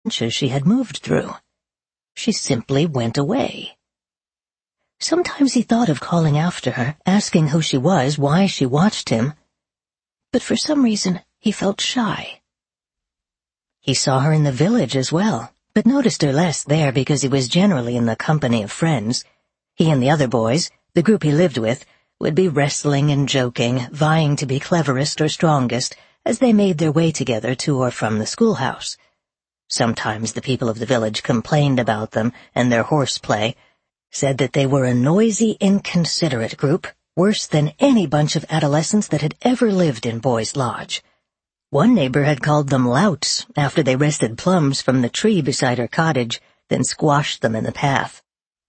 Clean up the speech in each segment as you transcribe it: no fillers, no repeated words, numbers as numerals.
inches she had moved through. She simply went away. Sometimes he thought of calling after her, asking who she was, why she watched him, but for some reason he felt shy. He saw her in the village as well, but noticed her less there because he was generally in the company of friends. He and the other boys, the group he lived with, would be wrestling and joking, vying to be cleverest or strongest as they made their way together to or from the schoolhouse. Sometimes the people of the village complained about them and their horseplay, said that they were a noisy, inconsiderate group, worse than any bunch of adolescents that had ever lived in Boys Lodge. One neighbor had called them louts after they wrested plums from the tree beside her cottage, then squashed them in the path.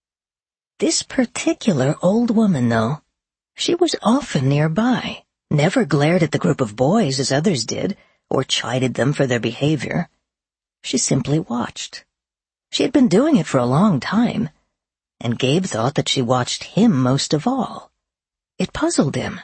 This particular old woman, though, she was often nearby, never glared at the group of boys as others did, or chided them for their behavior. She simply watched. She had been doing it for a long time, and Gabe thought that she watched him most of all. It puzzled him.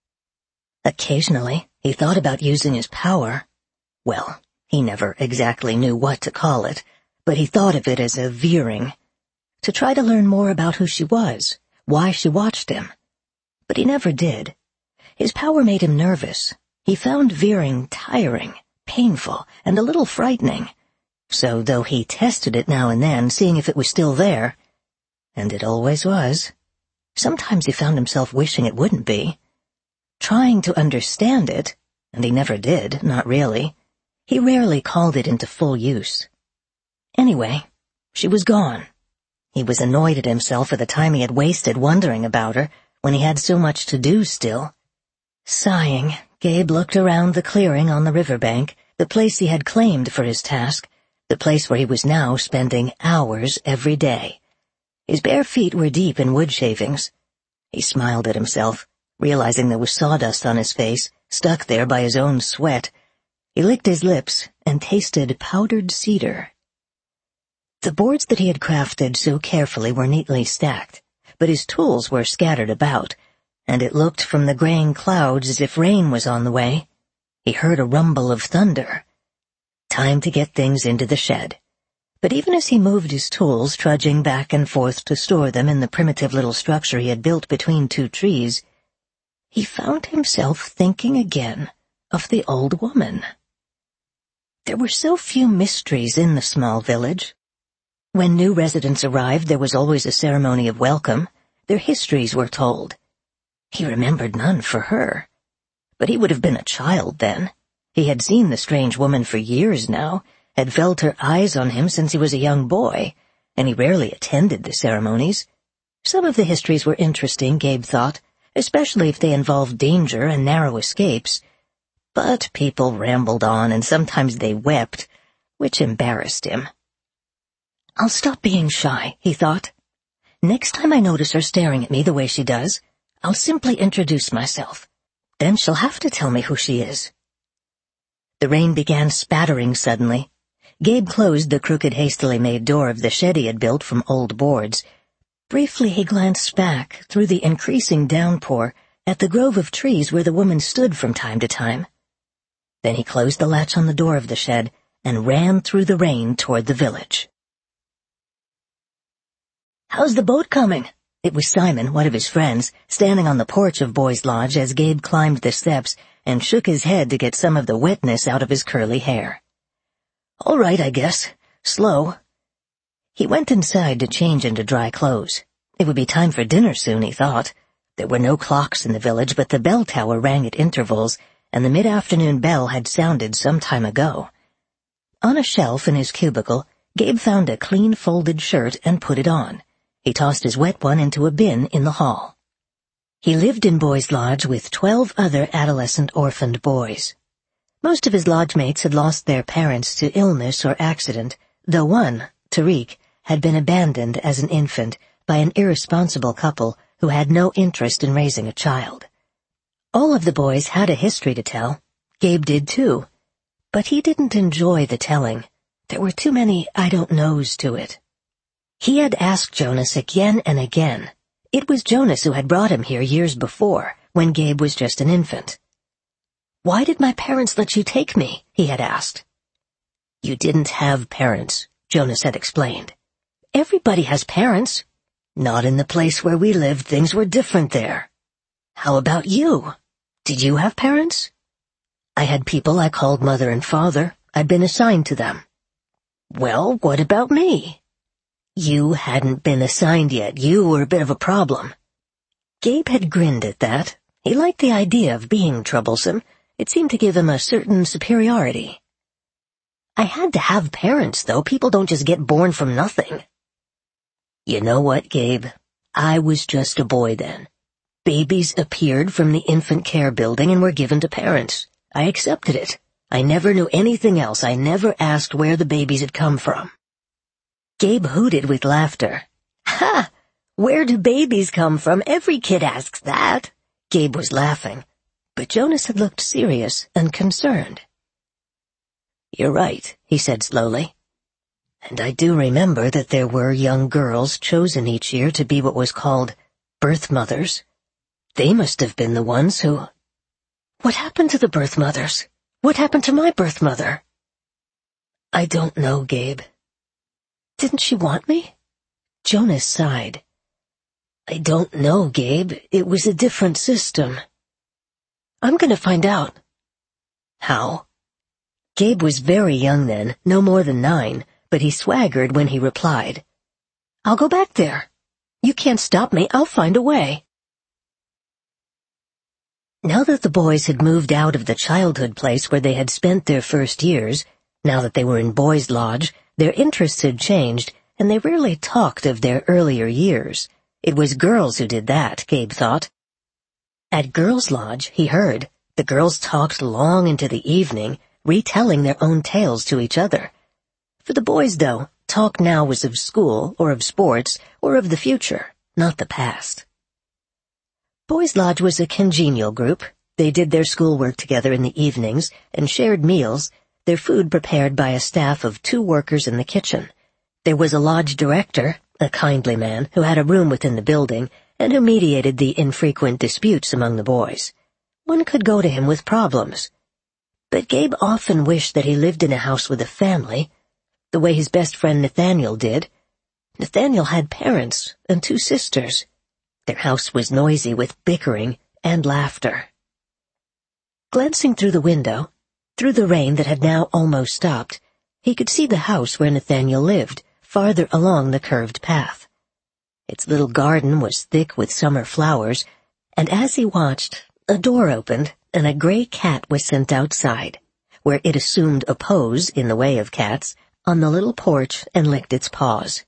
Occasionally, he thought about using his power. Well, he never exactly knew what to call it, but he thought of it as a veering, to try to learn more about who she was, why she watched him. But he never did. His power made him nervous. He found veering tiring, painful, and a little frightening. So though he tested it now and then, seeing if it was still there, and it always was, sometimes he found himself wishing it wouldn't be. Trying to understand it, and he never did, not really. He rarely called it into full use. Anyway, she was gone. He was annoyed at himself for the time he had wasted wondering about her, when he had so much to do still. Sighing, Gabe looked around the clearing on the riverbank, the place he had claimed for his task, the place where he was now spending hours every day. His bare feet were deep in wood shavings. He smiled at himself, realizing there was sawdust on his face, stuck there by his own sweat. He licked his lips and tasted powdered cedar. The boards that he had crafted so carefully were neatly stacked, but his tools were scattered about, and it looked from the graying clouds as if rain was on the way. He heard a rumble of thunder. Time to get things into the shed. But even as he moved his tools, trudging back and forth to store them in the primitive little structure he had built between two trees, he found himself thinking again of the old woman. There were so few mysteries in the small village. When new residents arrived, there was always a ceremony of welcome. Their histories were told. He remembered none for her. But he would have been a child then. He had seen the strange woman for years now, had felt her eyes on him since he was a young boy, and he rarely attended the ceremonies. Some of the histories were interesting, Gabe thought, especially if they involved danger and narrow escapes. But people rambled on, and sometimes they wept, which embarrassed him. I'll stop being shy, he thought. Next time I notice her staring at me the way she does, I'll simply introduce myself. Then she'll have to tell me who she is. The rain began spattering suddenly. Gabe closed the crooked, hastily made door of the shed he had built from old boards. Briefly he glanced back through the increasing downpour at the grove of trees where the woman stood from time to time. Then he closed the latch on the door of the shed and ran through the rain toward the village. "How's the boat coming?" It was Simon, one of his friends, standing on the porch of Boys Lodge as Gabe climbed the steps and shook his head to get some of the wetness out of his curly hair. "All right, I guess. Slow." He went inside to change into dry clothes. It would be time for dinner soon, he thought. There were no clocks in the village, but the bell tower rang at intervals, and the mid-afternoon bell had sounded some time ago. On a shelf in his cubicle, Gabe found a clean folded shirt and put it on. He tossed his wet one into a bin in the hall. He lived in Boys Lodge with 12 other adolescent orphaned boys. Most of his lodge mates had lost their parents to illness or accident, though one, Tariq, had been abandoned as an infant by an irresponsible couple who had no interest in raising a child. All of the boys had a history to tell. Gabe did too. But he didn't enjoy the telling. There were too many I don't knows to it. He had asked Jonas again and again. It was Jonas who had brought him here years before, when Gabe was just an infant. "Why did my parents let you take me?" he had asked. You didn't have parents, Jonas had explained. Everybody has parents. Not in the place where we lived. Things were different there. How about you? Did you have parents? I had people I called mother and father. I'd been assigned to them. Well, what about me? You hadn't been assigned yet. You were a bit of a problem. Gabe had grinned at that. He liked the idea of being troublesome. It seemed to give him a certain superiority. I had to have parents, though. People don't just get born from nothing. You know what, Gabe? I was just a boy then. Babies appeared from the infant care building and were given to parents. I accepted it. I never knew anything else. I never asked where the babies had come from. Gabe hooted with laughter. Ha! Where do babies come from? Every kid asks that. Gabe was laughing, but Jonas had looked serious and concerned. You're right, he said slowly. And I do remember that there were young girls chosen each year to be what was called birth mothers. They must have been the ones who... What happened to the birth mothers? What happened to my birth mother? I don't know, Gabe. Didn't she want me? Jonas sighed. I don't know, Gabe. It was a different system. I'm going to find out. How? Gabe was very young then, no more than 9, but he swaggered when he replied. I'll go back there. You can't stop me. I'll find a way. Now that the boys had moved out of the childhood place where they had spent their first years, now that they were in Boys' Lodge, their interests had changed, and they rarely talked of their earlier years. It was girls who did that, Gabe thought. At Girls' Lodge, he heard, the girls talked long into the evening, retelling their own tales to each other. For the boys, though, talk now was of school, or of sports, or of the future, not the past. Boys' Lodge was a congenial group. They did their schoolwork together in the evenings and shared meals, their food prepared by a staff of 2 workers in the kitchen. There was a lodge director, a kindly man who had a room within the building and who mediated the infrequent disputes among the boys. One could go to him with problems. But Gabe often wished that he lived in a house with a family, the way his best friend Nathaniel did. Nathaniel had parents and 2 sisters. Their house was noisy with bickering and laughter. Glancing through the window, through the rain that had now almost stopped, he could see the house where Nathaniel lived, farther along the curved path. Its little garden was thick with summer flowers, and as he watched, a door opened and a gray cat was sent outside, where it assumed a pose, in the way of cats, on the little porch and licked its paws.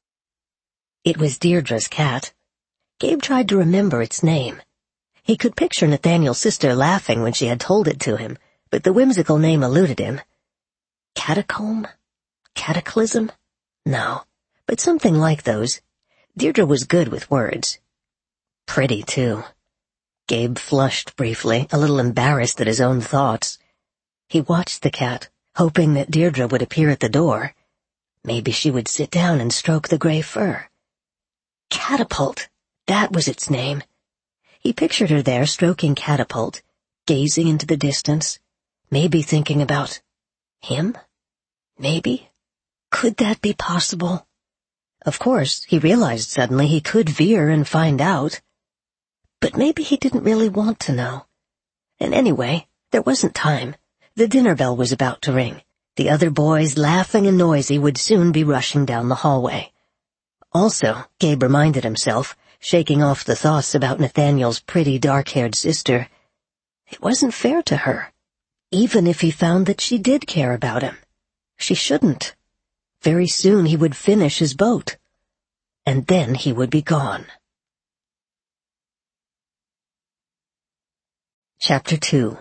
It was Deirdre's cat. Gabe tried to remember its name. He could picture Nathaniel's sister laughing when she had told it to him, but the whimsical name eluded him. Catacomb? Cataclysm? No, but something like those. Deirdre was good with words. Pretty, too. Gabe flushed briefly, a little embarrassed at his own thoughts. He watched the cat, hoping that Deirdre would appear at the door. Maybe she would sit down and stroke the gray fur. Catapult, that was its name. He pictured her there stroking Catapult, gazing into the distance, maybe thinking about him? Maybe? Could that be possible? Of course, he realized suddenly he could veer and find out. But maybe he didn't really want to know. And anyway, there wasn't time. The dinner bell was about to ring. The other boys, laughing and noisy, would soon be rushing down the hallway. Also, Gabe reminded himself, shaking off the thoughts about Nathaniel's pretty dark-haired sister, it wasn't fair to her. Even if he found that she did care about him, she shouldn't. Very soon he would finish his boat, and then he would be gone. Chapter 2.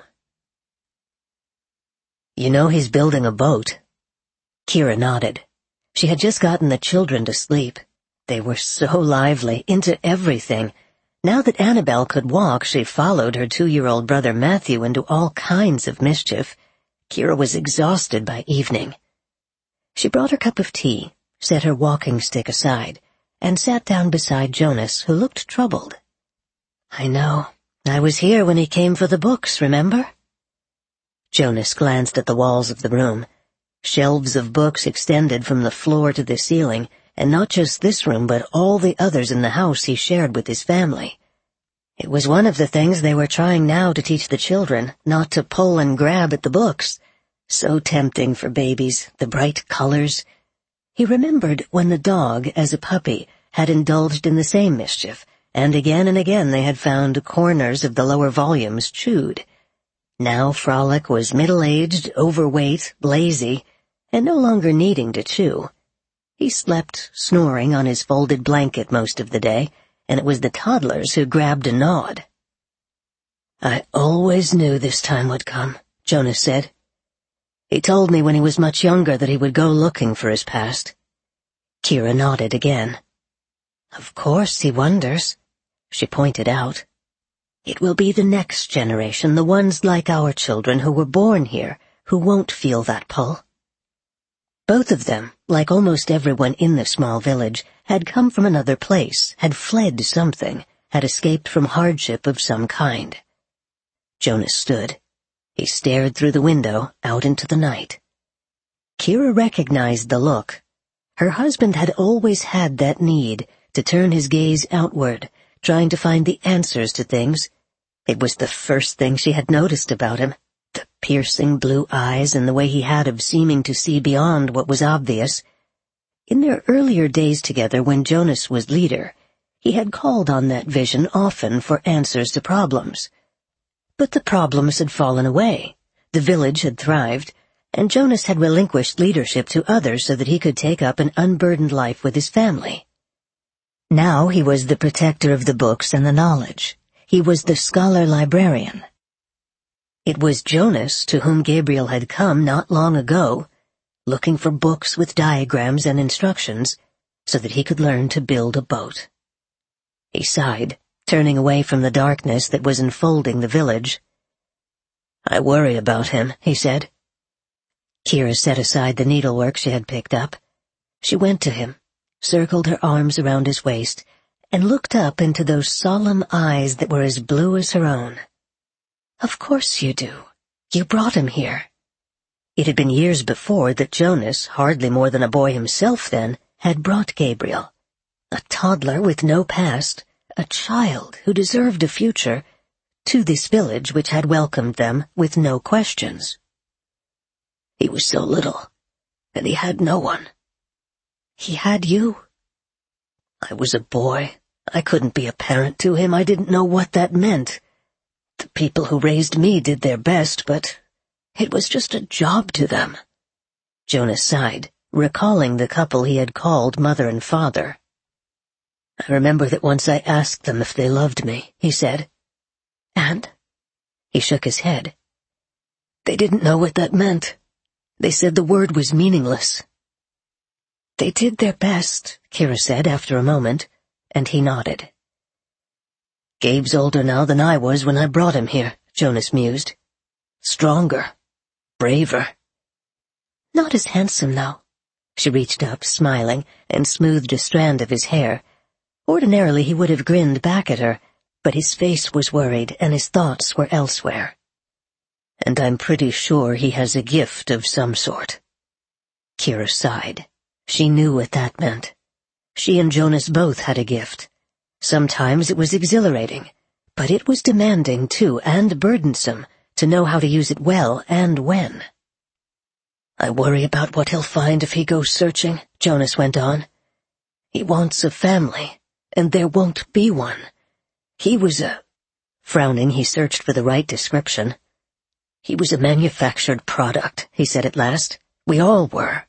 You know he's building a boat. Kira nodded. She had just gotten the children to sleep. They were so lively, into everything. Now that Annabelle could walk, she followed her 2-year-old brother Matthew into all kinds of mischief. Kira was exhausted by evening. She brought her cup of tea, set her walking stick aside, and sat down beside Jonas, who looked troubled. I know. I was here when he came for the books, remember? Jonas glanced at the walls of the room. Shelves of books extended from the floor to the ceiling, and not just this room but all the others in the house he shared with his family. It was one of the things they were trying now to teach the children, not to pull and grab at the books. So tempting for babies, the bright colors. He remembered when the dog, as a puppy, had indulged in the same mischief, and again they had found corners of the lower volumes chewed. Now Frolic was middle-aged, overweight, lazy, and no longer needing to chew. He slept snoring on his folded blanket most of the day, and it was the toddlers who grabbed and gnawed. "I always knew this time would come," Jonas said. "He told me when he was much younger that he would go looking for his past." Kira nodded again. "Of course he wonders," she pointed out. "It will be the next generation, the ones like our children who were born here, who won't feel that pull." Both of them, like almost everyone in the small village, had come from another place, had fled something, had escaped from hardship of some kind. Jonas stood. He stared through the window, out into the night. Kira recognized the look. Her husband had always had that need to turn his gaze outward, trying to find the answers to things. It was the first thing she had noticed about him, the piercing blue eyes and the way he had of seeming to see beyond what was obvious. In their earlier days together when Jonas was leader, he had called on that vision often for answers to problems. But the problems had fallen away, the village had thrived, and Jonas had relinquished leadership to others so that he could take up an unburdened life with his family. Now he was the protector of the books and the knowledge. He was the scholar-librarian. It was Jonas to whom Gabriel had come not long ago, looking for books with diagrams and instructions so that he could learn to build a boat. He sighed, turning away from the darkness that was enfolding the village. "I worry about him," he said. Kira set aside the needlework she had picked up. She went to him, circled her arms around his waist, and looked up into those solemn eyes that were as blue as her own. "Of course you do. You brought him here." It had been years before that Jonas, hardly more than a boy himself then, had brought Gabriel. A toddler with no past, a child who deserved a future, to this village which had welcomed them with no questions. "He was so little, and he had no one." "He had you?" "I was a boy. I couldn't be a parent to him. I didn't know what that meant. The people who raised me did their best, but it was just a job to them." Jonas sighed, recalling the couple he had called mother and father. "I remember that once I asked them if they loved me," he said. "And?" He shook his head. "They didn't know what that meant. They said the word was meaningless." "They did their best," Kira said after a moment, and he nodded. "Gabe's older now than I was when I brought him here," Jonas mused. "Stronger. Braver. Not as handsome now." She reached up, smiling, and smoothed a strand of his hair. Ordinarily he would have grinned back at her, but his face was worried and his thoughts were elsewhere. "And I'm pretty sure he has a gift of some sort." Kira sighed. She knew what that meant. She and Jonas both had a gift. Sometimes it was exhilarating, but it was demanding too, and burdensome, to know how to use it well and when. "I worry about what he'll find if he goes searching," Jonas went on. "He wants a family, and there won't be one. He was a—" Frowning, he searched for the right description. "He was a manufactured product," he said at last. "We all were."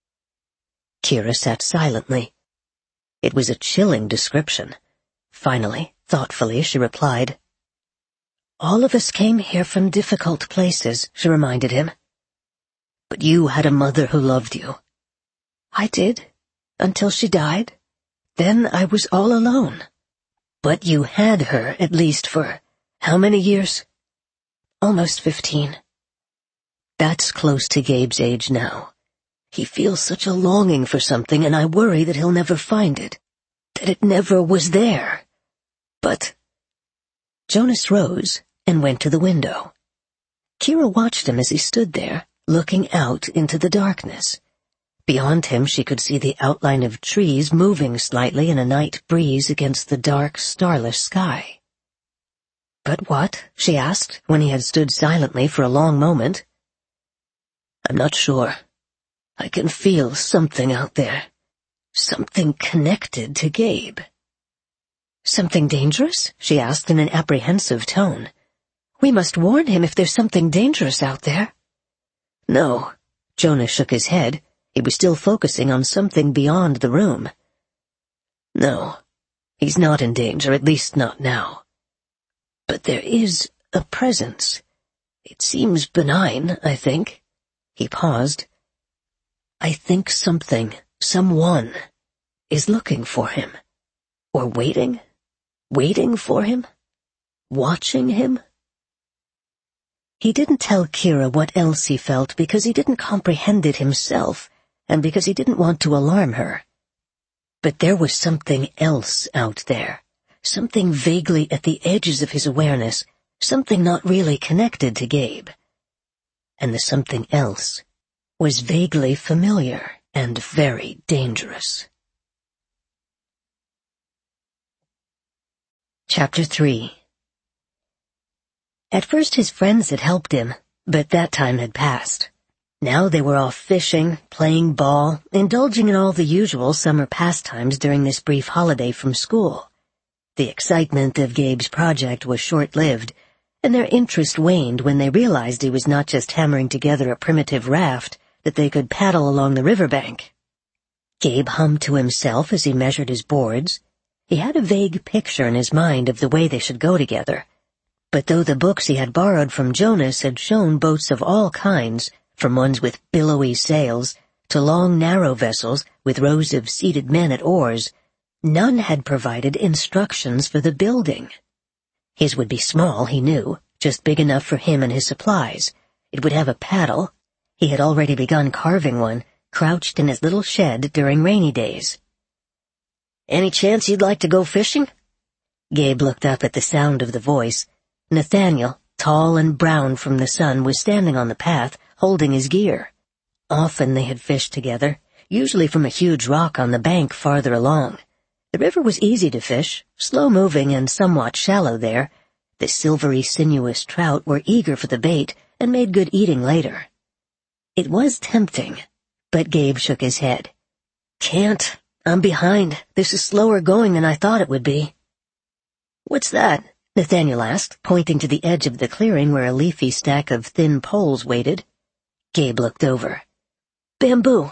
Kira sat silently. It was a chilling description. Finally, thoughtfully, she replied. "All of us came here from difficult places," she reminded him. "But you had a mother who loved you." "I did, until she died. Then I was all alone." "But you had her, at least for how many years?" "Almost 15. "That's close to Gabe's age now. He feels such a longing for something, and I worry that he'll never find it, that it never was there. But—" Jonas rose and went to the window. Kira watched him as he stood there, looking out into the darkness. Beyond him she could see the outline of trees moving slightly in a night breeze against the dark, starless sky. "But what?" she asked, when he had stood silently for a long moment. "I'm not sure. I can feel something out there. Something connected to Gabe." "Something dangerous?" she asked in an apprehensive tone. "We must warn him if there's something dangerous out there." "No." Jonas shook his head. He was still focusing on something beyond the room. "No, he's not in danger, at least not now. But there is a presence. It seems benign, I think." He paused. "I think someone, is looking for him. Or waiting for him, watching him." He didn't tell Kira what else he felt because he didn't comprehend it himself, and because he didn't want to alarm her. But there was something else out there, something vaguely at the edges of his awareness, something not really connected to Gabe. And the something else was vaguely familiar and very dangerous. Chapter 3. At first his friends had helped him, but that time had passed. Now they were off fishing, playing ball, indulging in all the usual summer pastimes during this brief holiday from school. The excitement of Gabe's project was short-lived, and their interest waned when they realized he was not just hammering together a primitive raft that they could paddle along the riverbank. Gabe hummed to himself as he measured his boards. He had a vague picture in his mind of the way they should go together. But though the books he had borrowed from Jonas had shown boats of all kinds, from ones with billowy sails to long, narrow vessels with rows of seated men at oars, none had provided instructions for the building. His would be small, he knew, just big enough for him and his supplies. It would have a paddle. He had already begun carving one, crouched in his little shed during rainy days. "Any chance you'd like to go fishing?" Gabe looked up at the sound of the voice. Nathaniel, tall and brown from the sun, was standing on the path, holding his gear. Often they had fished together, usually from a huge rock on the bank farther along. The river was easy to fish, slow-moving and somewhat shallow there. The silvery, sinuous trout were eager for the bait and made good eating later. It was tempting, but Gabe shook his head. "Can't. I'm behind. This is slower going than I thought it would be." "What's that?" Nathaniel asked, pointing to the edge of the clearing where a leafy stack of thin poles waited. Gabe looked over. "Bamboo."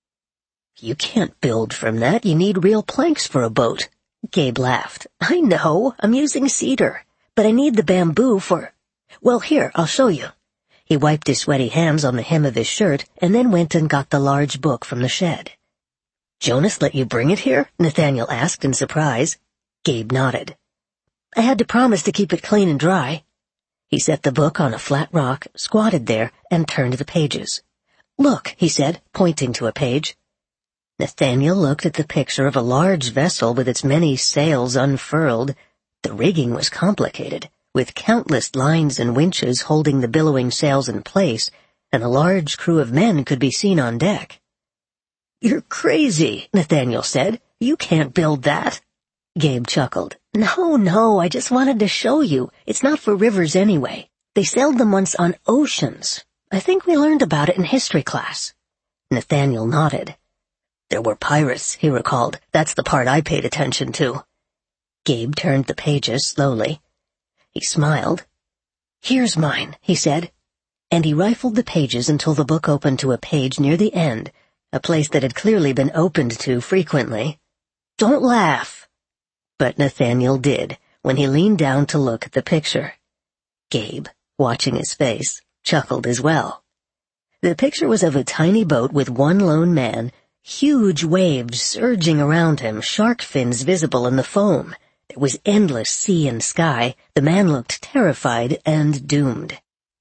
"You can't build from that. You need real planks for a boat." Gabe laughed. "I know. I'm using cedar. But I need the bamboo for— Well, here, I'll show you." He wiped his sweaty hands on the hem of his shirt and then went and got the large book from the shed. "Jonas let you bring it here?" Nathaniel asked in surprise. Gabe nodded. "I had to promise to keep it clean and dry." He set the book on a flat rock, squatted there, and turned the pages. "Look," he said, pointing to a page. Nathaniel looked at the picture of a large vessel with its many sails unfurled. The rigging was complicated, with countless lines and winches holding the billowing sails in place, and a large crew of men could be seen on deck. "You're crazy," Nathaniel said. "You can't build that." Gabe chuckled. No, I just wanted to show you. It's not for rivers anyway. They sailed them once on oceans. I think we learned about it in history class." Nathaniel nodded. "There were pirates," he recalled. "That's the part I paid attention to." Gabe turned the pages slowly. He smiled. "Here's mine," he said. And he rifled the pages until the book opened to a page near the end, a place that had clearly been opened to frequently. "Don't laugh." But Nathaniel did, when he leaned down to look at the picture. Gabe, watching his face, chuckled as well. The picture was of a tiny boat with one lone man, huge waves surging around him, shark fins visible in the foam. There was endless sea and sky. The man looked terrified and doomed.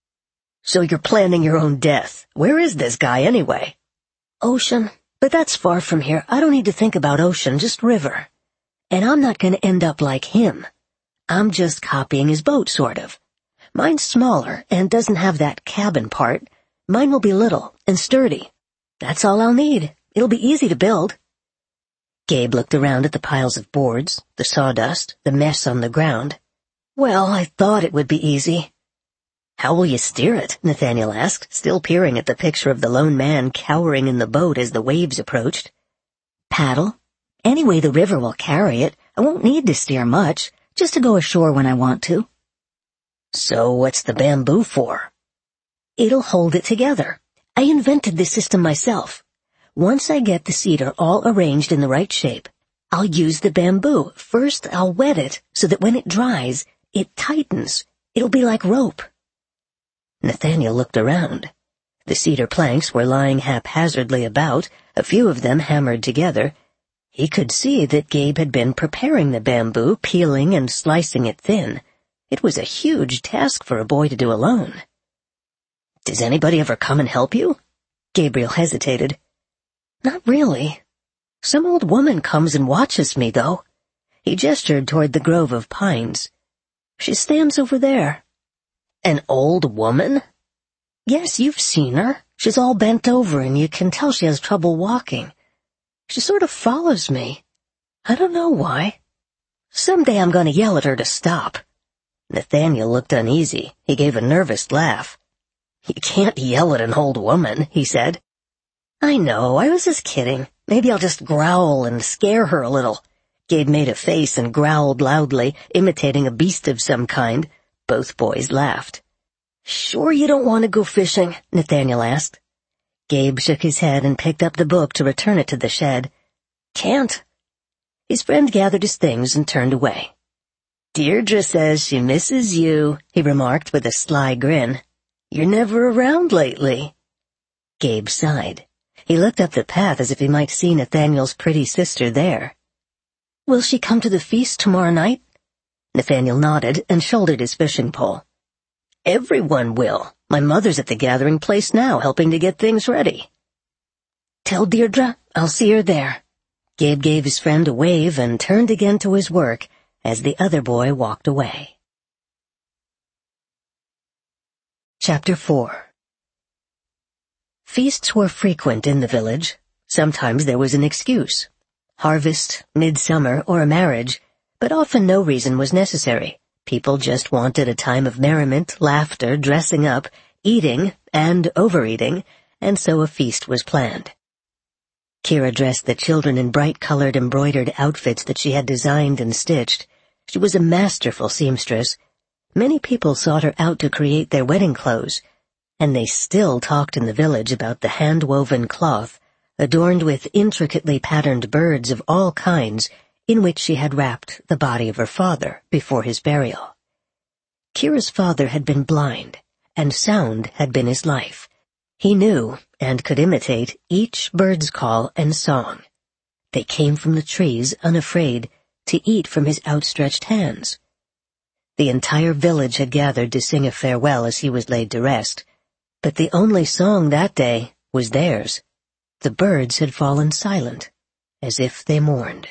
"So you're planning your own death. Where is this guy anyway?" "Ocean. But that's far from here. I don't need to think about ocean, just river. And I'm not going to end up like him. I'm just copying his boat, sort of. Mine's smaller and doesn't have that cabin part. Mine will be little and sturdy. That's all I'll need. It'll be easy to build." Gabe looked around at the piles of boards, the sawdust, the mess on the ground. "Well, I thought it would be easy." "How will you steer it?" Nathaniel asked, still peering at the picture of the lone man cowering in the boat as the waves approached. "Paddle. Anyway, the river will carry it. I won't need to steer much, just to go ashore when I want to." "So what's the bamboo for?" "It'll hold it together. I invented this system myself. Once I get the cedar all arranged in the right shape, I'll use the bamboo. First, I'll wet it so that when it dries, it tightens. It'll be like rope." Nathaniel looked around. The cedar planks were lying haphazardly about, a few of them hammered together. He could see that Gabe had been preparing the bamboo, peeling and slicing it thin. It was a huge task for a boy to do alone. "Does anybody ever come and help you?" Gabriel hesitated. "Not really. Some old woman comes and watches me, though." He gestured toward the grove of pines. "She stands over there." "An old woman?" "Yes, you've seen her. She's all bent over and you can tell she has trouble walking. She sort of follows me. I don't know why. Someday I'm going to yell at her to stop." Nathaniel looked uneasy. He gave a nervous laugh. "You can't yell at an old woman," he said. "I know, I was just kidding. Maybe I'll just growl and scare her a little." Gabe made a face and growled loudly, imitating a beast of some kind. Both boys laughed. "Sure you don't want to go fishing?" Nathaniel asked. Gabe shook his head and picked up the book to return it to the shed. "Can't." His friend gathered his things and turned away. "Deirdre says she misses you," he remarked with a sly grin. "You're never around lately." Gabe sighed. He looked up the path as if he might see Nathaniel's pretty sister there. "Will she come to the feast tomorrow night?" Nathaniel nodded and shouldered his fishing pole. "Everyone will. My mother's at the gathering place now, helping to get things ready." "Tell Deirdre I'll see her there." Gabe gave his friend a wave and turned again to his work as the other boy walked away. Chapter 4. Feasts were frequent in the village. Sometimes there was an excuse. Harvest, midsummer, or a marriage, but often no reason was necessary. People just wanted a time of merriment, laughter, dressing up, eating, and overeating, and so a feast was planned. Kira dressed the children in bright-colored embroidered outfits that she had designed and stitched. She was a masterful seamstress. Many people sought her out to create their wedding clothes, and they still talked in the village about the hand-woven cloth, adorned with intricately patterned birds of all kinds, in which she had wrapped the body of her father before his burial. Kira's father had been blind, and sound had been his life. He knew, and could imitate, each bird's call and song. They came from the trees, unafraid, to eat from his outstretched hands. The entire village had gathered to sing a farewell as he was laid to rest, but the only song that day was theirs. The birds had fallen silent, as if they mourned.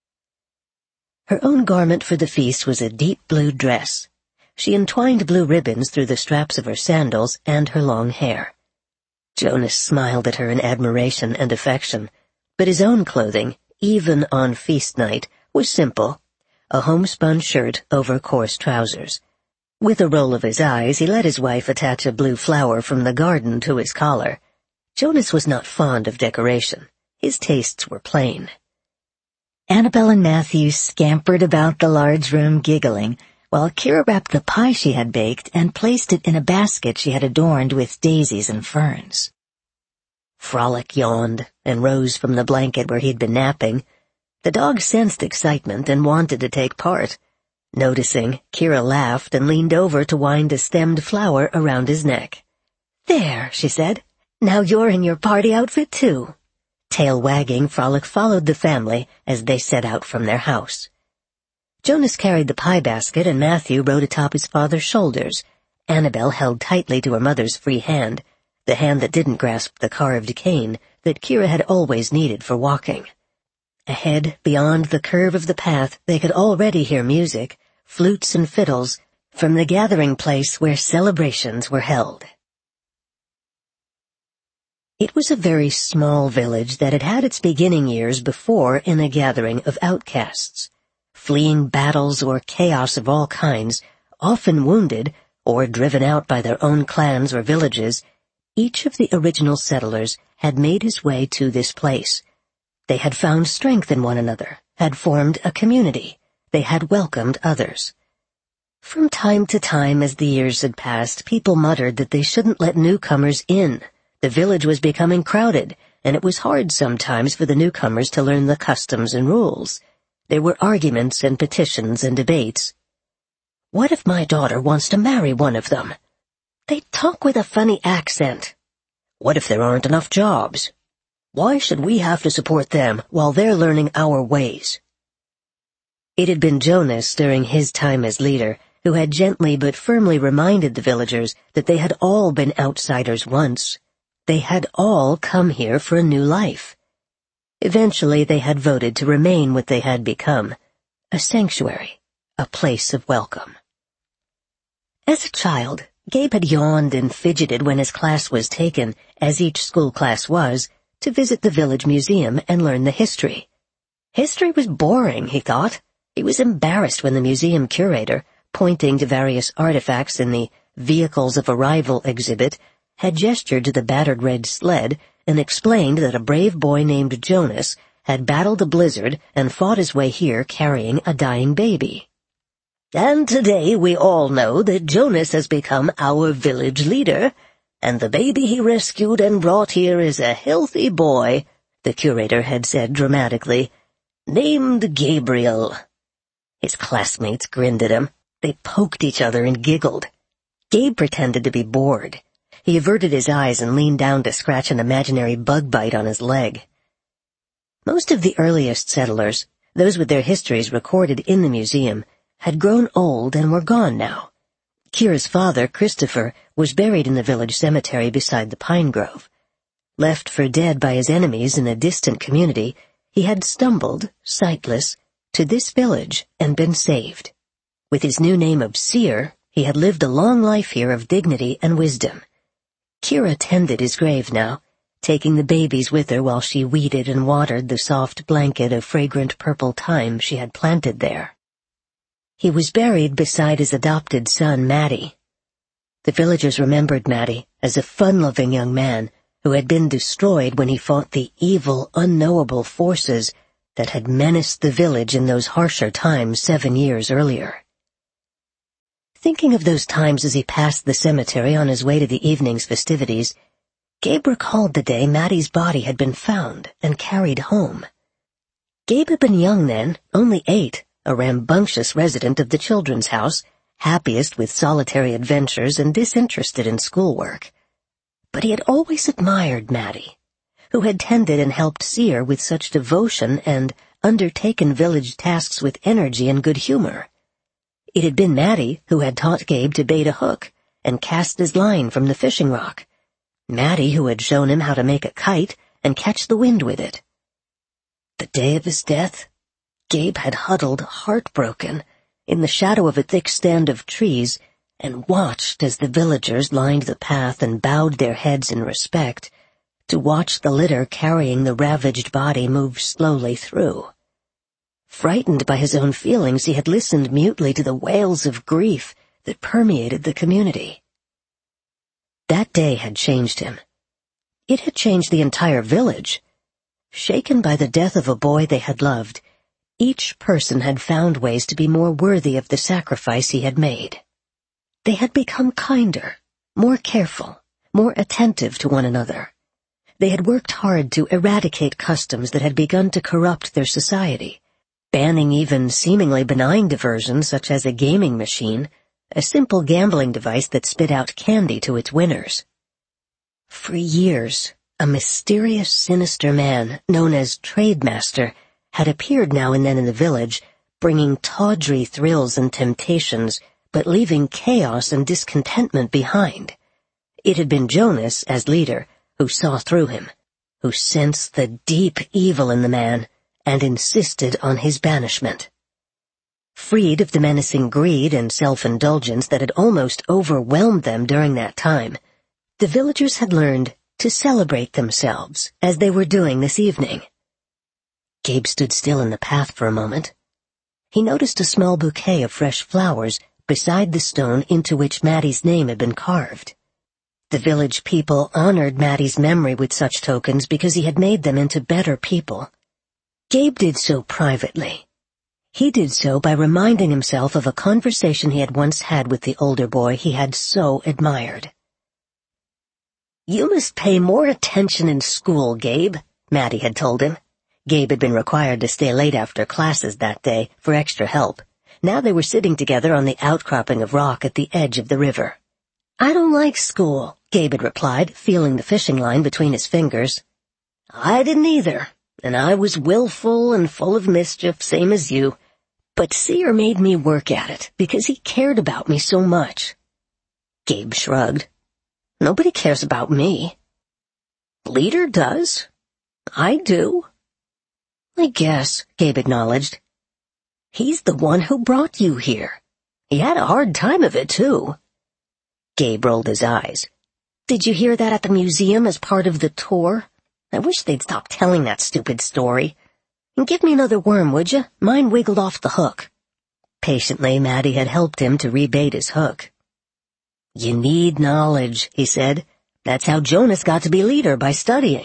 Her own garment for the feast was a deep blue dress. She entwined blue ribbons through the straps of her sandals and her long hair. Jonas smiled at her in admiration and affection, but his own clothing, even on feast night, was simple, a homespun shirt over coarse trousers. With a roll of his eyes, he let his wife attach a blue flower from the garden to his collar. Jonas was not fond of decoration. His tastes were plain. Annabelle and Matthew scampered about the large room giggling, while Kira wrapped the pie she had baked and placed it in a basket she had adorned with daisies and ferns. Frolic yawned and rose from the blanket where he'd been napping. The dog sensed excitement and wanted to take part. Noticing, Kira laughed and leaned over to wind a stemmed flower around his neck. "There," she said. "Now you're in your party outfit, too." Tail wagging, Frolic followed the family as they set out from their house. Jonas carried the pie basket and Matthew rode atop his father's shoulders. Annabelle held tightly to her mother's free hand, the hand that didn't grasp the carved cane that Kira had always needed for walking. Ahead, beyond the curve of the path, they could already hear music, flutes and fiddles, from the gathering place where celebrations were held. It was a very small village that had had its beginning years before in a gathering of outcasts. Fleeing battles or chaos of all kinds, often wounded or driven out by their own clans or villages, each of the original settlers had made his way to this place. They had found strength in one another, had formed a community. They had welcomed others. From time to time as the years had passed, people muttered that they shouldn't let newcomers in. The village was becoming crowded, and it was hard sometimes for the newcomers to learn the customs and rules. There were arguments and petitions and debates. What if my daughter wants to marry one of them? They talk with a funny accent. What if there aren't enough jobs? Why should we have to support them while they're learning our ways? It had been Jonas, during his time as leader, who had gently but firmly reminded the villagers that they had all been outsiders once. They had all come here for a new life. Eventually they had voted to remain what they had become, a sanctuary, a place of welcome. As a child, Gabe had yawned and fidgeted when his class was taken, as each school class was, to visit the village museum and learn the history. History was boring, he thought. He was embarrassed when the museum curator, pointing to various artifacts in the Vehicles of Arrival exhibit, had gestured to the battered red sled and explained that a brave boy named Jonas had battled a blizzard and fought his way here carrying a dying baby. And today we all know that Jonas has become our village leader, and the baby he rescued and brought here is a healthy boy, the curator had said dramatically, named Gabriel. His classmates grinned at him. They poked each other and giggled. Gabe pretended to be bored. He averted his eyes and leaned down to scratch an imaginary bug bite on his leg. Most of the earliest settlers, those with their histories recorded in the museum, had grown old and were gone now. Kira's father, Christopher, was buried in the village cemetery beside the pine grove. Left for dead by his enemies in a distant community, he had stumbled, sightless, to this village and been saved. With his new name of Seer, he had lived a long life here of dignity and wisdom. Kira tended his grave now, taking the babies with her while she weeded and watered the soft blanket of fragrant purple thyme she had planted there. He was buried beside his adopted son, Matty. The villagers remembered Matty as a fun-loving young man who had been destroyed when he fought the evil, unknowable forces that had menaced the village in those harsher times 7 years earlier. Thinking of those times as he passed the cemetery on his way to the evening's festivities, Gabe recalled the day Matty's body had been found and carried home. Gabe had been young then, only 8, a rambunctious resident of the children's house, happiest with solitary adventures and disinterested in schoolwork. But he had always admired Matty, who had tended and helped Seer with such devotion and undertaken village tasks with energy and good humor. It had been Matty who had taught Gabe to bait a hook and cast his line from the fishing rock. Matty who had shown him how to make a kite and catch the wind with it. The day of his death, Gabe had huddled heartbroken in the shadow of a thick stand of trees and watched as the villagers lined the path and bowed their heads in respect to watch the litter carrying the ravaged body move slowly through. Frightened by his own feelings, he had listened mutely to the wails of grief that permeated the community. That day had changed him. It had changed the entire village. Shaken by the death of a boy they had loved, each person had found ways to be more worthy of the sacrifice he had made. They had become kinder, more careful, more attentive to one another. They had worked hard to eradicate customs that had begun to corrupt their society, banning even seemingly benign diversions such as a gaming machine, a simple gambling device that spit out candy to its winners. For years, a mysterious, sinister man known as Trademaster had appeared now and then in the village, bringing tawdry thrills and temptations, but leaving chaos and discontentment behind. It had been Jonas, as leader, who saw through him, who sensed the deep evil in the man, and insisted on his banishment. Freed of the menacing greed and self-indulgence that had almost overwhelmed them during that time, the villagers had learned to celebrate themselves, as they were doing this evening. Gabe stood still in the path for a moment. He noticed a small bouquet of fresh flowers beside the stone into which Maddie's name had been carved. The village people honored Maddie's memory with such tokens because he had made them into better people. Gabe did so privately. He did so by reminding himself of a conversation he had once had with the older boy he had so admired. "You must pay more attention in school, Gabe," Maddie had told him. Gabe had been required to stay late after classes that day for extra help. Now they were sitting together on the outcropping of rock at the edge of the river. "I don't like school," Gabe had replied, feeling the fishing line between his fingers. "I didn't either, and I was willful and full of mischief, same as you. But Seer made me work at it because he cared about me so much." Gabe shrugged. "Nobody cares about me." "Leader does. I do." "I guess," Gabe acknowledged. "He's the one who brought you here. He had a hard time of it, too." Gabe rolled his eyes. "Did you hear that at the museum as part of the tour? I wish they'd stop telling that stupid story. And give me another worm, would you? Mine wiggled off the hook." Patiently, Maddie had helped him to rebait his hook. "You need knowledge," he said. "That's how Jonas got to be leader, by studying."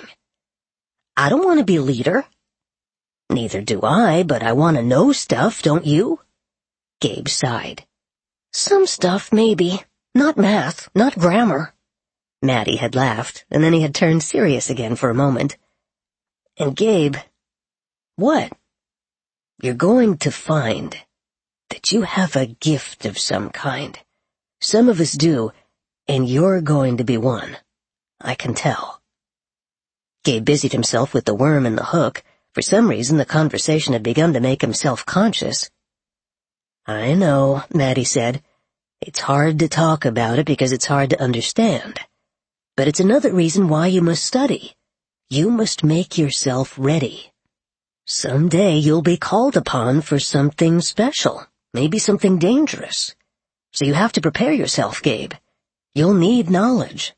"I don't want to be leader." "Neither do I, but I want to know stuff, don't you?" Gabe sighed. "Some stuff, maybe. Not math, not grammar." Maddie had laughed, and then he had turned serious again for a moment. "And Gabe..." "What?" "You're going to find that you have a gift of some kind. Some of us do, and you're going to be one. I can tell." Gabe busied himself with the worm and the hook. For some reason, the conversation had begun to make him self-conscious. "I know," Maddie said. "It's hard to talk about it because it's hard to understand. But it's another reason why you must study. You must make yourself ready. Someday you'll be called upon for something special, maybe something dangerous. So you have to prepare yourself, Gabe. You'll need knowledge."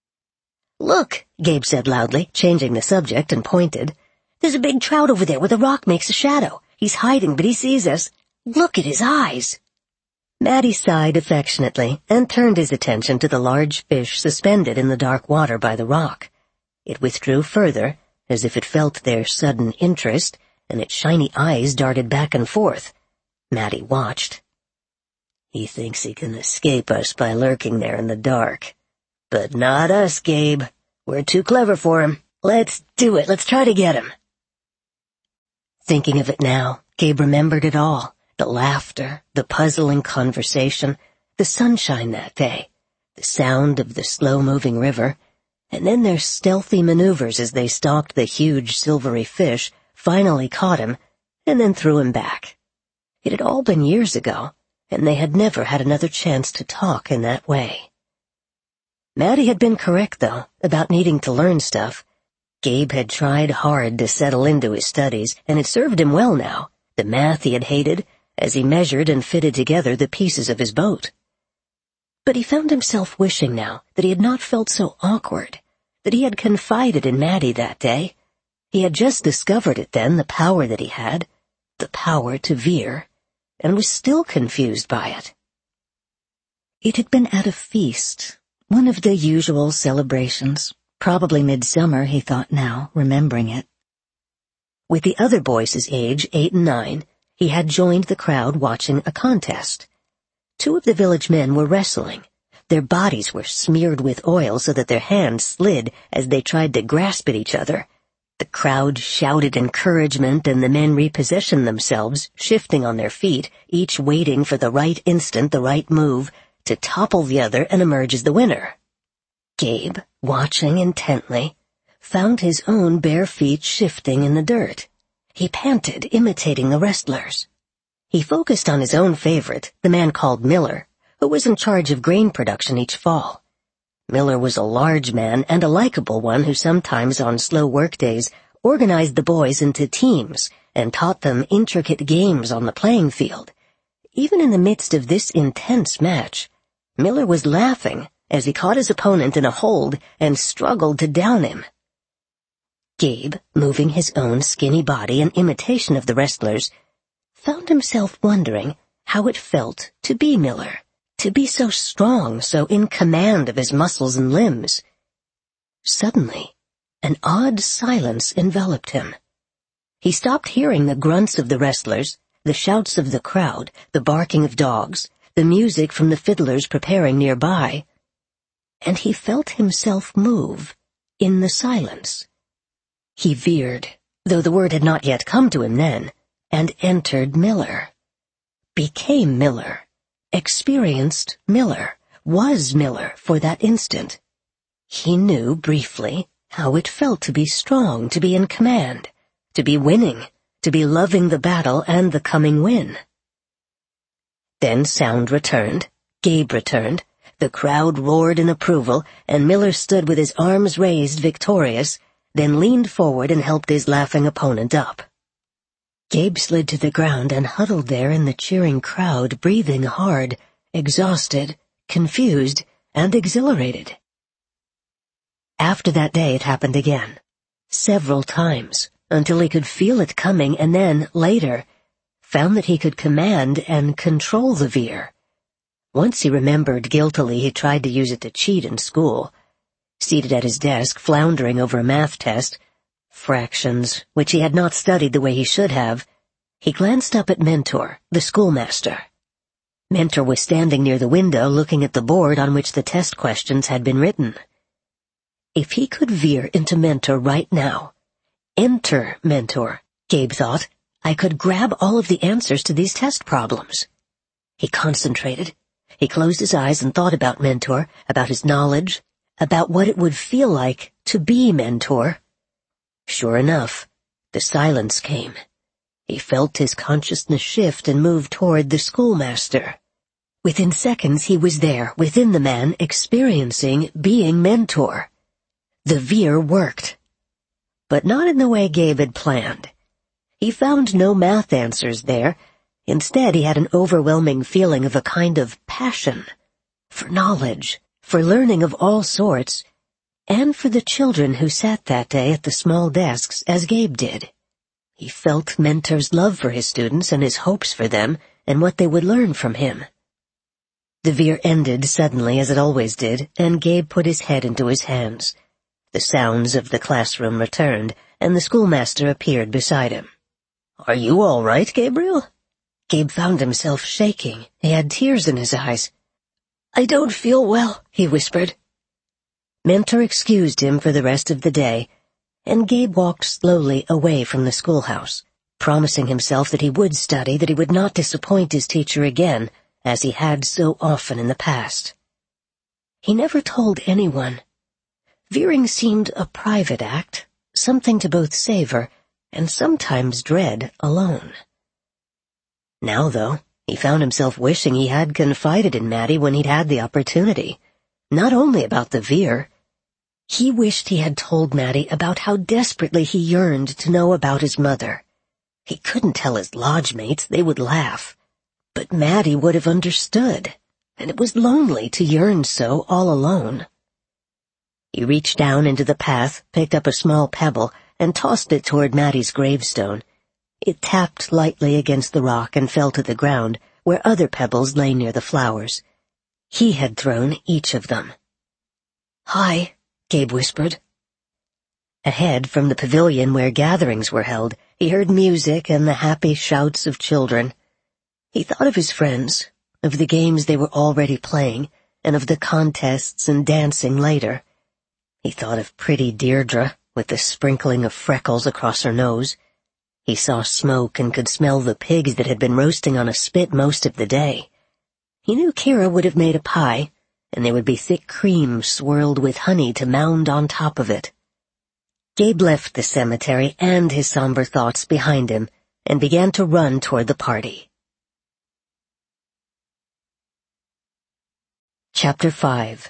"Look," Gabe said loudly, changing the subject, and pointed. "There's a big trout over there where the rock makes a shadow. He's hiding, but he sees us. Look at his eyes." Maddie sighed affectionately and turned his attention to the large fish suspended in the dark water by the rock. It withdrew further, as if it felt their sudden interest, and its shiny eyes darted back and forth. Maddie watched. "He thinks he can escape us by lurking there in the dark. But not us, Gabe. We're too clever for him. Let's do it. Let's try to get him." Thinking of it now, Gabe remembered it all. The laughter, the puzzling conversation, the sunshine that day, the sound of the slow-moving river, and then their stealthy maneuvers as they stalked the huge silvery fish, finally caught him, and then threw him back. It had all been years ago, and they had never had another chance to talk in that way. Maddie had been correct, though, about needing to learn stuff. Gabe had tried hard to settle into his studies, and it served him well now, the math he had hated, as he measured and fitted together the pieces of his boat. But he found himself wishing now that he had not felt so awkward, that he had confided in Maddie that day. He had just discovered it then, the power that he had, the power to veer, and was still confused by it. It had been at a feast, one of the usual celebrations, probably midsummer, he thought now, remembering it. With the other boys his age, 8 and 9, he had joined the crowd watching a contest. 2 of the village men were wrestling. Their bodies were smeared with oil so that their hands slid as they tried to grasp at each other. The crowd shouted encouragement, and the men repositioned themselves, shifting on their feet, each waiting for the right instant, the right move, to topple the other and emerge as the winner. Gabe, watching intently, found his own bare feet shifting in the dirt. He panted, imitating the wrestlers. He focused on his own favorite, the man called Miller, who was in charge of grain production each fall. Miller was a large man and a likable one who sometimes on slow work days organized the boys into teams and taught them intricate games on the playing field. Even in the midst of this intense match, Miller was laughing as he caught his opponent in a hold and struggled to down him. Gabe, moving his own skinny body in imitation of the wrestlers, found himself wondering how it felt to be Miller, to be so strong, so in command of his muscles and limbs. Suddenly, an odd silence enveloped him. He stopped hearing the grunts of the wrestlers, the shouts of the crowd, the barking of dogs, the music from the fiddlers preparing nearby, and he felt himself move in the silence. He veered, though the word had not yet come to him then, and entered Miller. Became Miller. Experienced Miller. Was Miller for that instant. He knew, briefly, how it felt to be strong, to be in command, to be winning, to be loving the battle and the coming win. Then sound returned, Gabe returned, the crowd roared in approval, and Miller stood with his arms raised victorious, then leaned forward and helped his laughing opponent up. Gabe slid to the ground and huddled there in the cheering crowd, breathing hard, exhausted, confused, and exhilarated. After that day it happened again, several times, until he could feel it coming and then, later, found that he could command and control the veer. Once he remembered guiltily he tried to use it to cheat in school. Seated at his desk, floundering over a math test, fractions, which he had not studied the way he should have, he glanced up at Mentor, the schoolmaster. Mentor was standing near the window looking at the board on which the test questions had been written. If he could veer into Mentor right now, enter Mentor, Gabe thought, I could grab all of the answers to these test problems. He concentrated. He closed his eyes and thought about Mentor, about his knowledge, about what it would feel like to be Mentor. Sure enough, the silence came. He felt his consciousness shift and move toward the schoolmaster. Within seconds he was there, within the man, experiencing being Mentor. The veer worked. But not in the way Gabe had planned. He found no math answers there. Instead, he had an overwhelming feeling of a kind of passion for knowledge, for learning of all sorts, and for the children who sat that day at the small desks as Gabe did. He felt Mentor's love for his students and his hopes for them and what they would learn from him. The veer ended suddenly, as it always did, and Gabe put his head into his hands. The sounds of the classroom returned, and the schoolmaster appeared beside him. "Are you all right, Gabriel?" Gabe found himself shaking. He had tears in his eyes. "I don't feel well," he whispered. Mentor excused him for the rest of the day, and Gabe walked slowly away from the schoolhouse, promising himself that he would study, that he would not disappoint his teacher again, as he had so often in the past. He never told anyone. Veering seemed a private act, something to both savor and sometimes dread alone. Now, though, he found himself wishing he had confided in Maddie when he'd had the opportunity, not only about the veer. He wished he had told Maddie about how desperately he yearned to know about his mother. He couldn't tell his lodge mates, they would laugh. But Maddie would have understood, and it was lonely to yearn so all alone. He reached down into the path, picked up a small pebble, and tossed it toward Maddie's gravestone. It tapped lightly against the rock and fell to the ground, where other pebbles lay near the flowers. He had thrown each of them. "Hi," Gabe whispered. Ahead, from the pavilion where gatherings were held, he heard music and the happy shouts of children. He thought of his friends, of the games they were already playing, and of the contests and dancing later. He thought of pretty Deirdre, with the sprinkling of freckles across her nose. He saw smoke and could smell the pigs that had been roasting on a spit most of the day. He knew Kira would have made a pie, and there would be thick cream swirled with honey to mound on top of it. Gabe left the cemetery and his somber thoughts behind him and began to run toward the party. Chapter 5.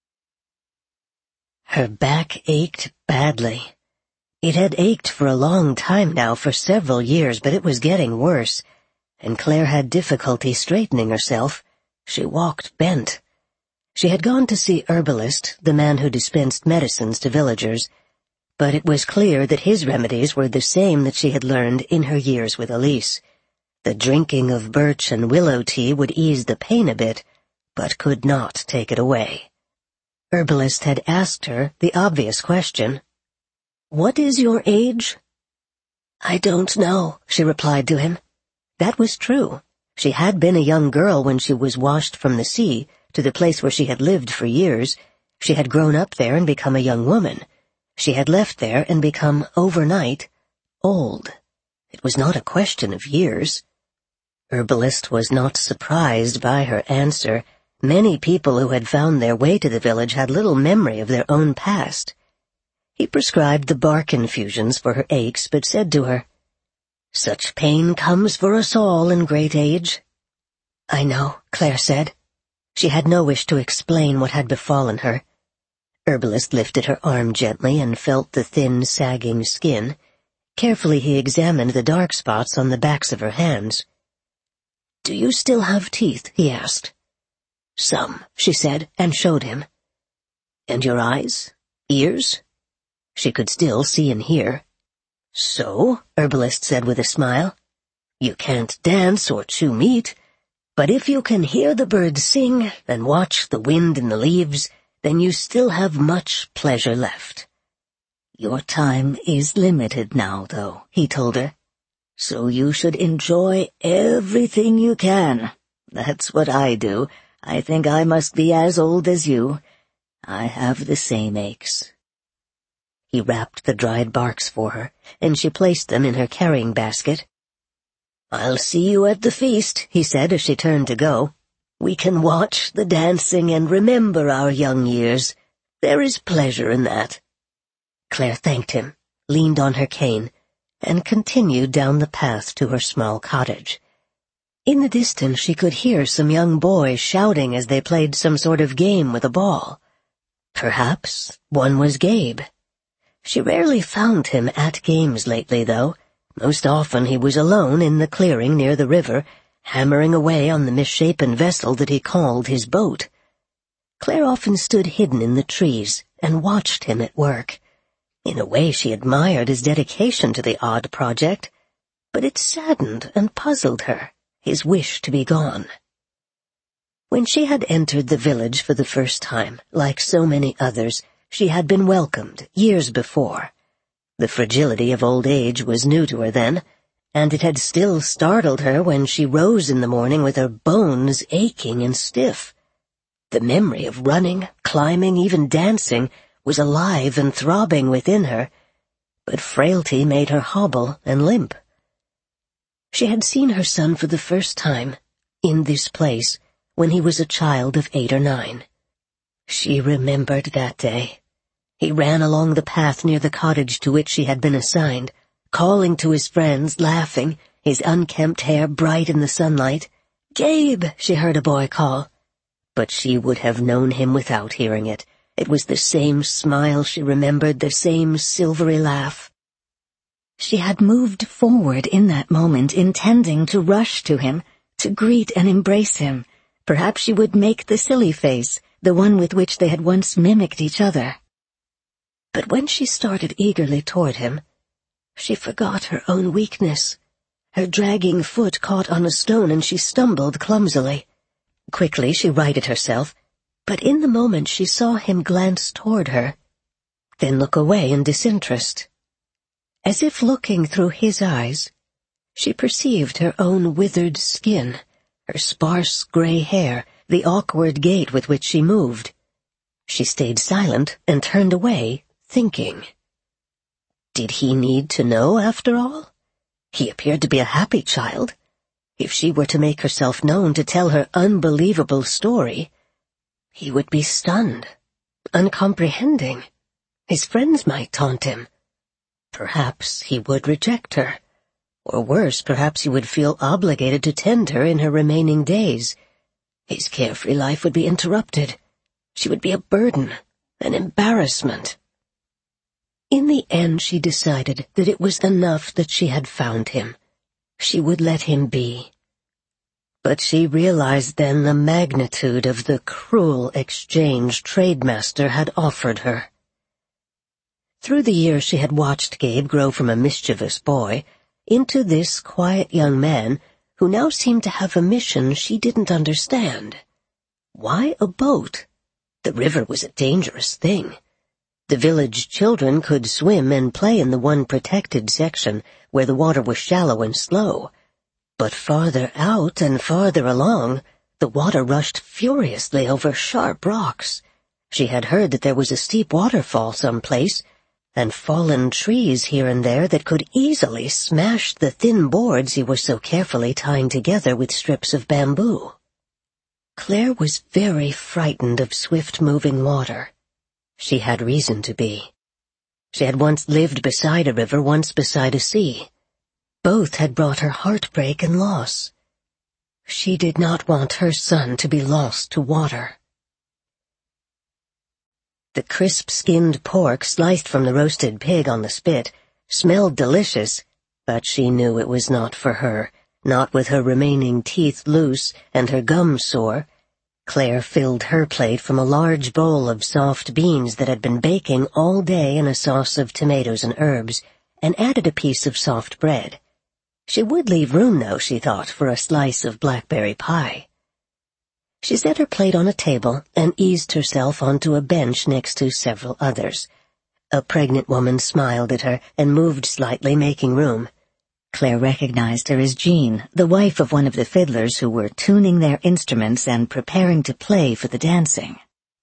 Her back ached badly. It had ached for a long time now, for several years, but it was getting worse, and Claire had difficulty straightening herself. She walked bent. She had gone to see Herbalist, the man who dispensed medicines to villagers, but it was clear that his remedies were the same that she had learned in her years with Elise. The drinking of birch and willow tea would ease the pain a bit, but could not take it away. Herbalist had asked her the obvious question, "What is your age?" "I don't know," she replied to him. That was true. She had been a young girl when she was washed from the sea to the place where she had lived for years. She had grown up there and become a young woman. She had left there and become, overnight, old. It was not a question of years. Herbalist was not surprised by her answer. Many people who had found their way to the village had little memory of their own past. He prescribed the bark infusions for her aches, but said to her, "Such pain comes for us all in great age." "I know," Claire said. She had no wish to explain what had befallen her. Herbalist lifted her arm gently and felt the thin, sagging skin. Carefully he examined the dark spots on the backs of her hands. "Do you still have teeth?" he asked. "Some," she said, and showed him. "And your eyes? Ears?" She could still see and hear. "So," Herbalist said with a smile, "you can't dance or chew meat, but if you can hear the birds sing and watch the wind in the leaves, then you still have much pleasure left." "Your time is limited now, though," he told her. "So you should enjoy everything you can. That's what I do. I think I must be as old as you. I have the same aches." He wrapped the dried barks for her, and she placed them in her carrying basket. "I'll see you at the feast," he said as she turned to go. "We can watch the dancing and remember our young years. There is pleasure in that." Claire thanked him, leaned on her cane, and continued down the path to her small cottage. In the distance she could hear some young boys shouting as they played some sort of game with a ball. Perhaps one was Gabe. She rarely found him at games lately, though. Most often he was alone in the clearing near the river, hammering away on the misshapen vessel that he called his boat. Claire often stood hidden in the trees and watched him at work. In a way she admired his dedication to the odd project, but it saddened and puzzled her, his wish to be gone. When she had entered the village for the first time, like so many others, she had been welcomed years before. The fragility of old age was new to her then, and it had still startled her when she rose in the morning with her bones aching and stiff. The memory of running, climbing, even dancing was alive and throbbing within her, but frailty made her hobble and limp. She had seen her son for the first time, in this place, when he was a child of 8 or 9. She remembered that day. He ran along the path near the cottage to which she had been assigned, calling to his friends, laughing, his unkempt hair bright in the sunlight. "Gabe," she heard a boy call. But she would have known him without hearing it. It was the same smile she remembered, the same silvery laugh. She had moved forward in that moment, intending to rush to him, to greet and embrace him. Perhaps she would make the silly face, the one with which they had once mimicked each other. But when she started eagerly toward him, she forgot her own weakness. Her dragging foot caught on a stone and she stumbled clumsily. Quickly she righted herself, but in the moment she saw him glance toward her, then look away in disinterest. As if looking through his eyes, she perceived her own withered skin, her sparse gray hair, the awkward gait with which she moved. She stayed silent and turned away, thinking. Did he need to know, after all? He appeared to be a happy child. If she were to make herself known to tell her unbelievable story, he would be stunned, uncomprehending. His friends might taunt him. Perhaps he would reject her. Or worse, perhaps he would feel obligated to tend her in her remaining days. His carefree life would be interrupted. She would be a burden, an embarrassment. In the end she decided that it was enough that she had found him. She would let him be. But she realized then the magnitude of the cruel exchange Trademaster had offered her. Through the years she had watched Gabe grow from a mischievous boy into this quiet young man who now seemed to have a mission she didn't understand. Why a boat? The river was a dangerous thing. The village children could swim and play in the one protected section where the water was shallow and slow. But farther out and farther along, the water rushed furiously over sharp rocks. She had heard that there was a steep waterfall someplace, and fallen trees here and there that could easily smash the thin boards he was so carefully tying together with strips of bamboo. Claire was very frightened of swift-moving water. She had reason to be. She had once lived beside a river, once beside a sea. Both had brought her heartbreak and loss. She did not want her son to be lost to water. The crisp-skinned pork sliced from the roasted pig on the spit smelled delicious, but she knew it was not for her, not with her remaining teeth loose and her gums sore. Claire filled her plate from a large bowl of soft beans that had been baking all day in a sauce of tomatoes and herbs, and added a piece of soft bread. She would leave room, though, she thought, for a slice of blackberry pie. She set her plate on a table and eased herself onto a bench next to several others. A pregnant woman smiled at her and moved slightly, making room. Claire recognized her as Jean, the wife of one of the fiddlers who were tuning their instruments and preparing to play for the dancing.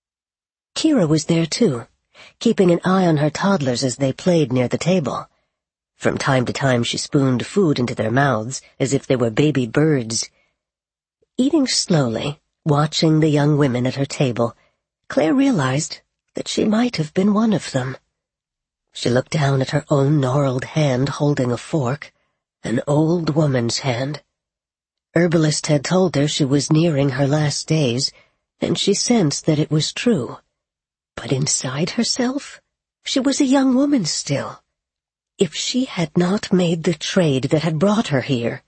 Kira was there, too, keeping an eye on her toddlers as they played near the table. From time to time she spooned food into their mouths as if they were baby birds. Eating slowly, watching the young women at her table, Claire realized that she might have been one of them. She looked down at her own gnarled hand holding a fork, an old woman's hand. Herbalist had told her she was nearing her last days, and she sensed that it was true. But inside herself, she was a young woman still. If she had not made the trade that had brought her here.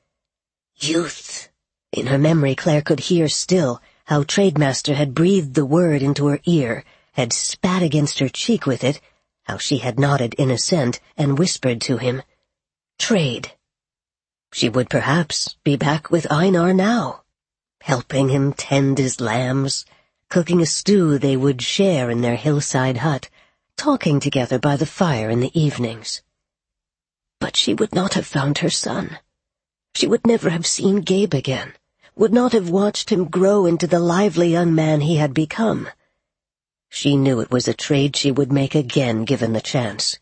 Youth! In her memory Claire could hear still how Trademaster had breathed the word into her ear, had spat against her cheek with it, how she had nodded in assent and whispered to him, "Trade." She would perhaps be back with Einar now, helping him tend his lambs, cooking a stew they would share in their hillside hut, talking together by the fire in the evenings. But she would not have found her son. She would never have seen Gabe again, would not have watched him grow into the lively young man he had become. She knew it was a trade she would make again given the chance.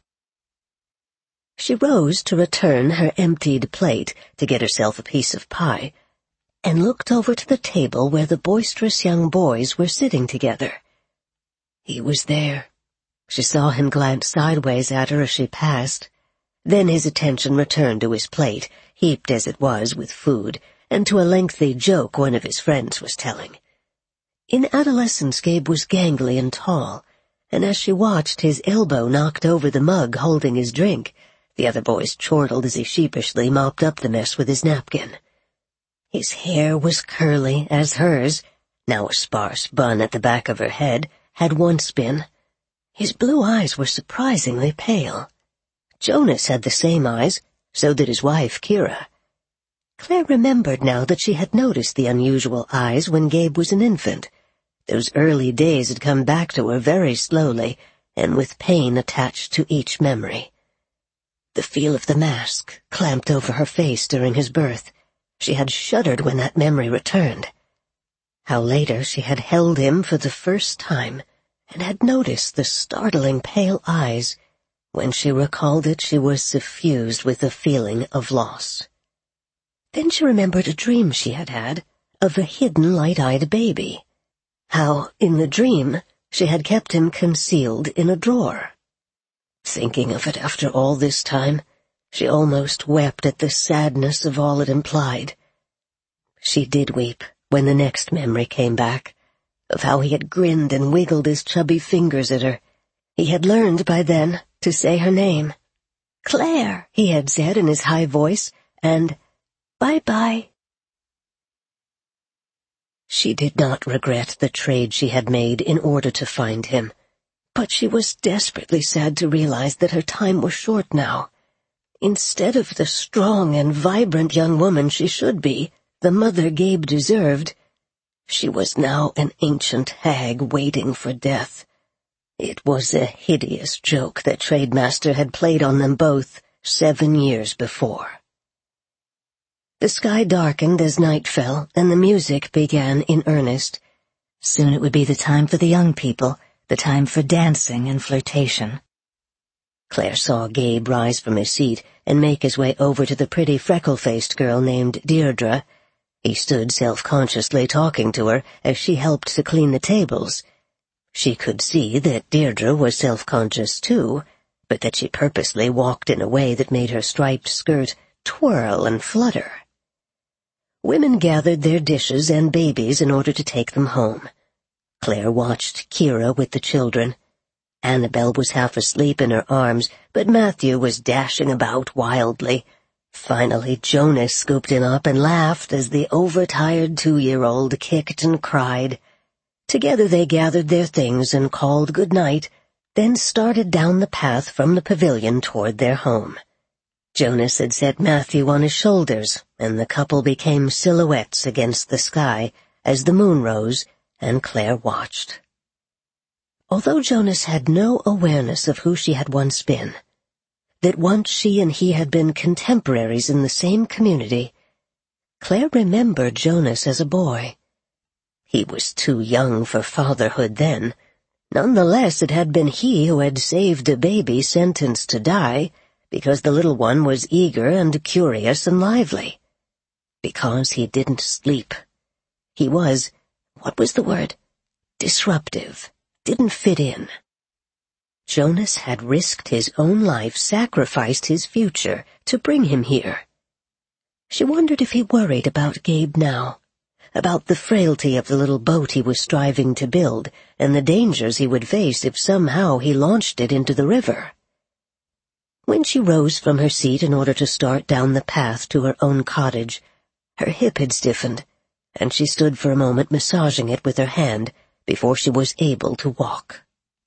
She rose to return her emptied plate to get herself a piece of pie, and looked over to the table where the boisterous young boys were sitting together. He was there. She saw him glance sideways at her as she passed. Then his attention returned to his plate, heaped as it was with food, and to a lengthy joke one of his friends was telling. In adolescence Gabe was gangly and tall, and as she watched, his elbow knocked over the mug holding his drink. The other boys chortled as he sheepishly mopped up the mess with his napkin. His hair was curly as hers, now a sparse bun at the back of her head, had once been. His blue eyes were surprisingly pale. Jonas had the same eyes, so did his wife, Kira. Claire remembered now that she had noticed the unusual eyes when Gabe was an infant. Those early days had come back to her very slowly, and with pain attached to each memory. The feel of the mask clamped over her face during his birth. She had shuddered when that memory returned. How later she had held him for the first time, and had noticed the startling pale eyes. When she recalled it, she was suffused with a feeling of loss. Then she remembered a dream she had had of a hidden light-eyed baby. How, in the dream, she had kept him concealed in a drawer. Thinking of it after all this time, she almost wept at the sadness of all it implied. She did weep when the next memory came back, of how he had grinned and wiggled his chubby fingers at her. He had learned by then to say her name. "Claire," he had said in his high voice, and "Bye-bye." She did not regret the trade she had made in order to find him, but she was desperately sad to realize that her time was short now. Instead of the strong and vibrant young woman she should be, the mother Gabe deserved, she was now an ancient hag waiting for death. It was a hideous joke that Trademaster had played on them both 7 years before. The sky darkened as night fell, and the music began in earnest. Soon it would be the time for the young people, the time for dancing and flirtation. Claire saw Gabe rise from his seat and make his way over to the pretty freckle-faced girl named Deirdre. He stood self-consciously talking to her as she helped to clean the tables. She could see that Deirdre was self-conscious too, but that she purposely walked in a way that made her striped skirt twirl and flutter. Women gathered their dishes and babies in order to take them home. Claire watched Kira with the children. Annabelle was half asleep in her arms, but Matthew was dashing about wildly. Finally, Jonas scooped him up and laughed as the overtired 2-year-old kicked and cried. Together they gathered their things and called good night, then started down the path from the pavilion toward their home. Jonas had set Matthew on his shoulders, and the couple became silhouettes against the sky as the moon rose and Claire watched. Although Jonas had no awareness of who she had once been, that once she and he had been contemporaries in the same community, Claire remembered Jonas as a boy. He was too young for fatherhood then. Nonetheless, it had been he who had saved a baby sentenced to die, because the little one was eager and curious and lively. Because he didn't sleep. He was, what was the word? Disruptive. Didn't fit in. Jonas had risked his own life, sacrificed his future, to bring him here. She wondered if he worried about Gabe now, about the frailty of the little boat he was striving to build, and the dangers he would face if somehow he launched it into the river. When she rose from her seat in order to start down the path to her own cottage, her hip had stiffened, and she stood for a moment massaging it with her hand before she was able to walk.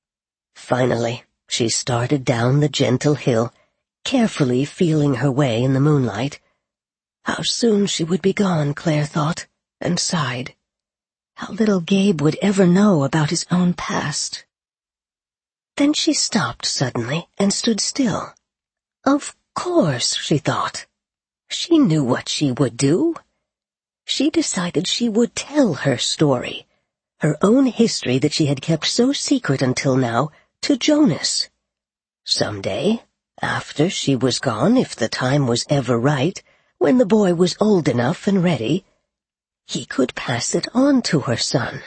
Finally, she started down the gentle hill, carefully feeling her way in the moonlight. How soon she would be gone, Claire thought, and sighed. How little Gabe would ever know about his own past. Then she stopped suddenly and stood still. Of course, she thought. She knew what she would do. She decided she would tell her story, her own history that she had kept so secret until now, to Jonas. Someday, after she was gone, if the time was ever right, when the boy was old enough and ready, he could pass it on to her son.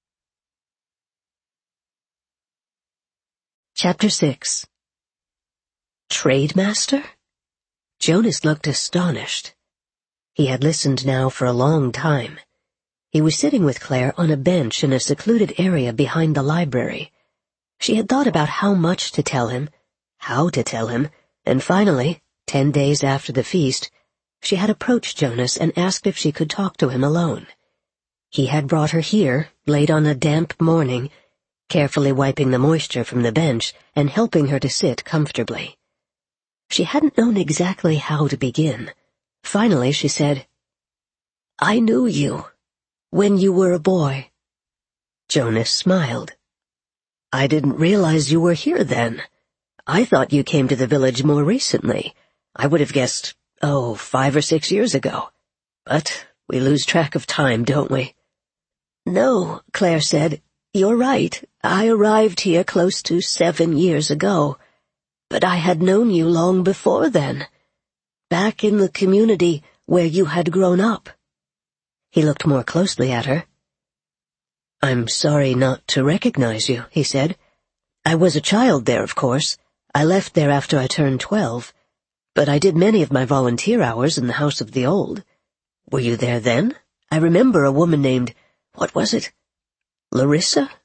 Chapter 6. Trademaster? Jonas looked astonished. He had listened now for a long time. He was sitting with Claire on a bench in a secluded area behind the library. She had thought about how much to tell him, how to tell him, and finally, 10 days after the feast, she had approached Jonas and asked if she could talk to him alone. He had brought her here, late on a damp morning, carefully wiping the moisture from the bench and helping her to sit comfortably. She hadn't known exactly how to begin. Finally, she said, "I knew you, when you were a boy." Jonas smiled. "I didn't realize you were here then. I thought you came to the village more recently. I would have guessed, 5 or 6 years ago. But we lose track of time, don't we?" "No," Claire said. "You're right. I arrived here close to 7 years ago. But I had known you long before then, back in the community where you had grown up." He looked more closely at her. "I'm sorry not to recognize you," he said. "I was a child there, of course. I left there after I turned 12. But I did many of my volunteer hours in the House of the Old. Were you there then? I remember a woman named, what was it? Larissa?